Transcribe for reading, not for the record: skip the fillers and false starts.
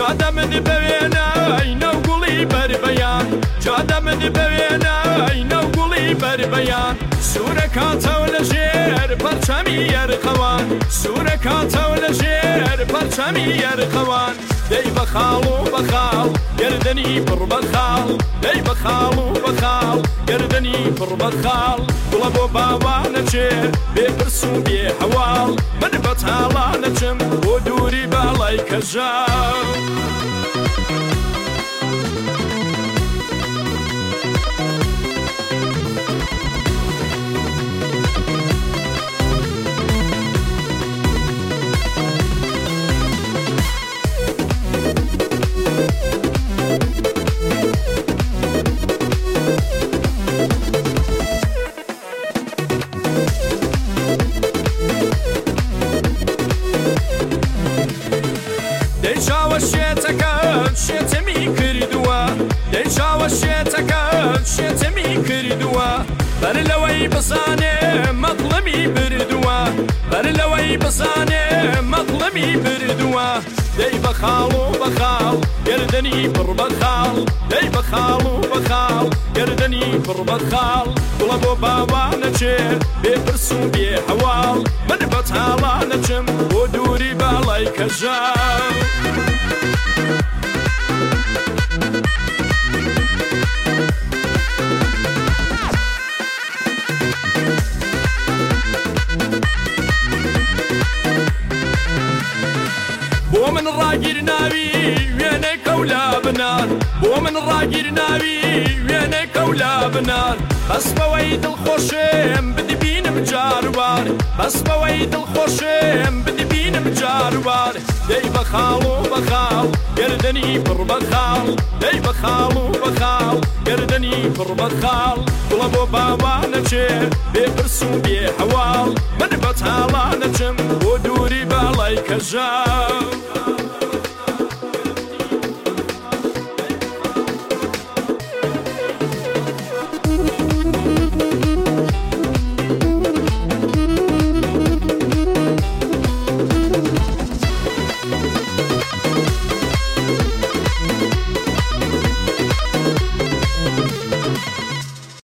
جادە من بەوێنە ئەینە و گوڵی بەربەیان جادە من بەوێنە ئەینە و گوڵی بەربەیان سوورە کاتەوە لە ژێر پەرچەمی یەرقەوان سوورە کاتەوە لە ژێر پەرچەمی یەرقەوان دەی بە خاڵ و بە خاڵ گردنی پڕ بە خاڵ دەی بە خاڵ و بە خاڵ گردنی پڕ بە خاڵ گوڵە بۆ باوانەچێ بێپرس و بێ هەواڵ من بە تاڵانەچم بۆ دووری باڵای کەژاو دەیشاوە شێتەکەت شێتەمی کردووە دەیشاوە شێتەکەت شێتەمی کردووە بەر لەوەی بزانێ مەقڵەمی بردووە بەر لەوەی بزانێ مەقڵەمی بردووە دەی بە خاڵ و بە خاڵ گردنی پڕ بە خاڵ دەی بە خاڵ و بە خاڵ گردنی پڕ بە خاڵ گوڵە بۆ باوانەچێ بێپرس و بێ هەواڵ من بە تاڵانەچم بۆ دووری باڵای کەژاو بۆ من ڕاگیر ناوی وێنەی کەولا بنار بۆ من ڕاگیر ناوی وێنەی کەولا بنار بەس بەوەی دڵخۆشم بدبینم جاروار بەس بەوەی دڵخۆشم بدبینم جاروار دەی بە خاڵ و بە خاڵ گردنی پڕ بە خاڵ دەی بە خاڵ و بە خاڵ گردنی پڕ بە خاڵ گوڵە بۆ باوانەچێ بێپرس و بێ هەواڵ من بە تاڵانەچم بۆ دووری باڵای کەژاو